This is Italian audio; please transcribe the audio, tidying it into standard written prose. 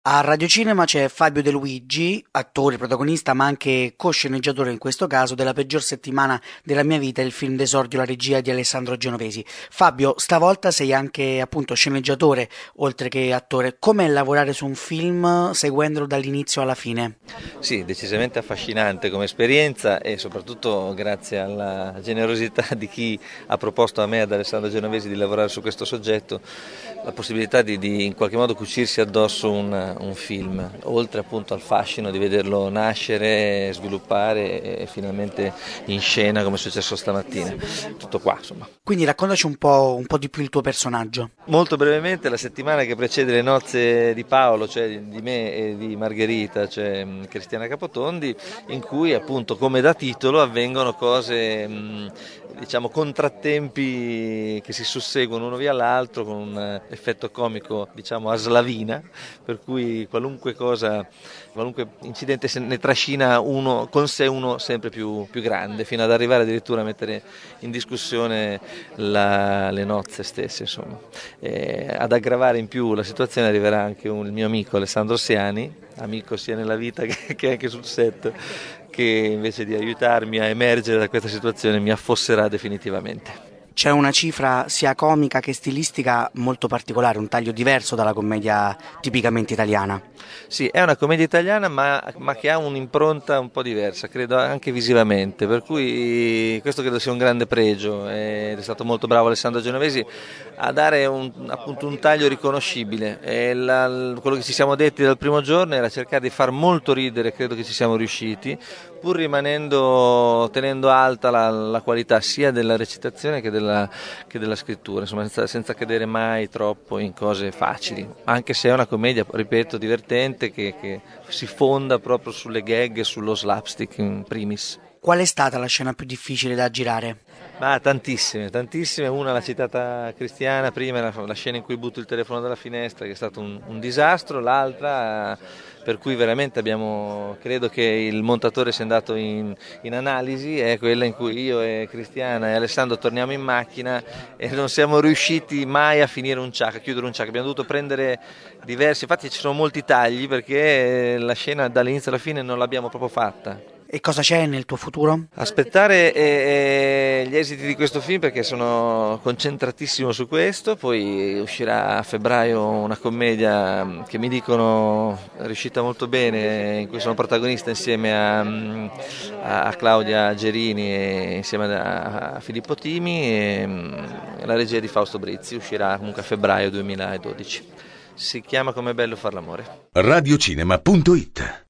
A Radio Cinema c'è Fabio De Luigi, attore, protagonista, ma anche co-sceneggiatore in questo caso della peggior settimana della mia vita, il film d'esordio La regia di Alessandro Genovesi. Fabio, stavolta sei anche appunto sceneggiatore, oltre che attore. Com'è lavorare su un film seguendolo dall'inizio alla fine? Sì, decisamente affascinante come esperienza e soprattutto grazie alla generosità di chi ha proposto a me e ad Alessandro Genovesi di lavorare su questo soggetto, la possibilità di in qualche modo cucirsi addosso un film, oltre appunto al fascino di vederlo nascere, sviluppare e finalmente in scena come è successo stamattina. Tutto qua, insomma. Quindi raccontaci un po' di più il tuo personaggio. Molto brevemente, la settimana che precede le nozze di Paolo, cioè di me e di Margherita, cioè Cristiana Capotondi, in cui appunto come da titolo avvengono cose, diciamo contrattempi che si susseguono uno via l'altro con un effetto comico diciamo a slavina, per cui qualunque cosa, qualunque incidente se ne trascina uno con sé uno sempre più grande, fino ad arrivare addirittura a mettere in discussione le nozze stesse, insomma. Ad aggravare in più la situazione arriverà anche il mio amico Alessandro Siani, amico sia nella vita che anche sul set, che invece di aiutarmi a emergere da questa situazione mi affosserà definitivamente. C'è una cifra sia comica che stilistica molto particolare, un taglio diverso dalla commedia tipicamente italiana. Sì, è una commedia italiana ma che ha un'impronta un po' diversa, credo anche visivamente, per cui questo credo sia un grande pregio ed è stato molto bravo Alessandro Genovesi a dare appunto un taglio riconoscibile. Quello che ci siamo detti dal primo giorno era cercare di far molto ridere, credo che ci siamo riusciti, pur tenendo alta la qualità sia della recitazione che della scrittura, insomma, senza cadere mai troppo in cose facili, anche se è una commedia, ripeto, divertente che si fonda proprio sulle gag e sullo slapstick in primis. Qual è stata la scena più difficile da girare? Ma tantissime, una l'ha citata Cristiana prima, la scena in cui butto il telefono dalla finestra che è stato un disastro, l'altra per cui veramente credo che il montatore sia andato in analisi, è quella in cui io e Cristiana e Alessandro torniamo in macchina e non siamo riusciti mai a chiudere un ciak, abbiamo dovuto prendere diversi, infatti ci sono molti tagli perché la scena dall'inizio alla fine non l'abbiamo proprio fatta. E cosa c'è nel tuo futuro? Aspettare gli esiti di questo film perché sono concentratissimo su questo, poi uscirà a febbraio una commedia che mi dicono è riuscita molto bene, in cui sono protagonista insieme a Claudia Gerini e insieme a Filippo Timi e la regia di Fausto Brizzi, uscirà comunque a febbraio 2012. Si chiama Com'è bello far l'amore. Radiocinema.it